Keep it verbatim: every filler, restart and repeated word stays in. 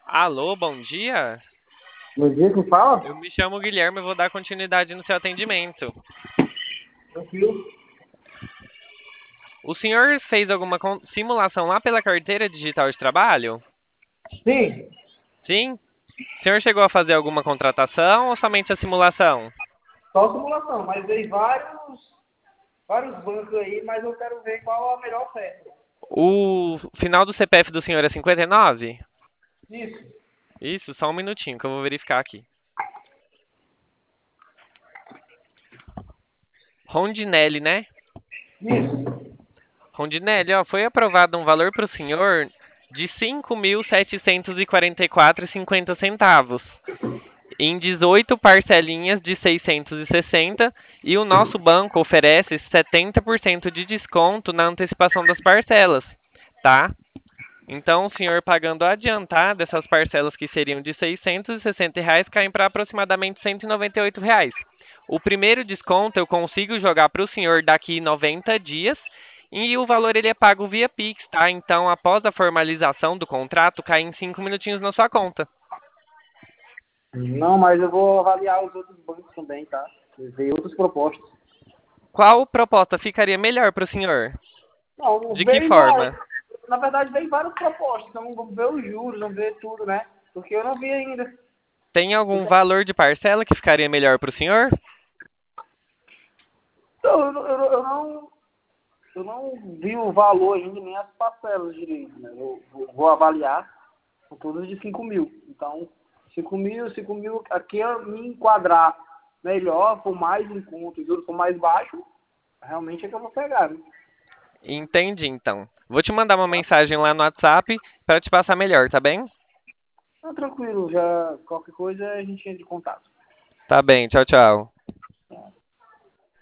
Alô, bom dia. Bom dia, quem fala? Eu me chamo Guilherme e vou dar continuidade no seu atendimento. Tranquilo. O senhor fez alguma con- simulação lá pela carteira digital de trabalho? Sim, Sim? O senhor chegou a fazer alguma contratação ou somente a simulação? só simulação, mas dei vários, vários bancos aí, mas eu quero ver qual a melhor oferta. O final do C P F do senhor é cinquenta e nove? Isso, Isso, só um minutinho que eu vou verificar aqui. Rondinelli, né? isso. Rondinelli, ó, foi aprovado um valor para o senhor de cinco mil setecentos e quarenta e quatro e cinquenta centavos, em dezoito parcelinhas de seiscentos e sessenta, e o nosso banco oferece setenta por cento de desconto na antecipação das parcelas, tá? Então, o senhor pagando adiantado, essas parcelas que seriam de seiscentos e sessenta reais caem para aproximadamente cento e noventa e oito reais. O primeiro desconto eu consigo jogar para o senhor daqui noventa dias e o valor ele é pago via Pix, tá? Então, após a formalização do contrato, cai em cinco minutinhos na sua conta. Não, mas eu vou avaliar os outros bancos também, tá? Ver outras propostas. Qual proposta ficaria melhor para o senhor? Não, De que veio várias. forma? Na verdade, veio várias propostas, então vamos ver os juros, vamos ver tudo, né? Porque eu não vi ainda. Tem algum valor de parcela que ficaria melhor para o senhor? Então, eu, não- eu, não- eu não, eu não vi o valor ainda, nem as parcelas direito, né? Eu vou, vou avaliar. São todas de cinco mil. Então, cinco mil, cinco mil, aqui eu me enquadrar melhor, for mais em conta, o juros for mais baixo, realmente é que eu vou pegar, né? Entendi, então. Vou te mandar uma mensagem lá no WhatsApp para te passar melhor, tá bem? Então, tranquilo, já qualquer coisa a gente entra em contato. Tá bem, tchau, tchau.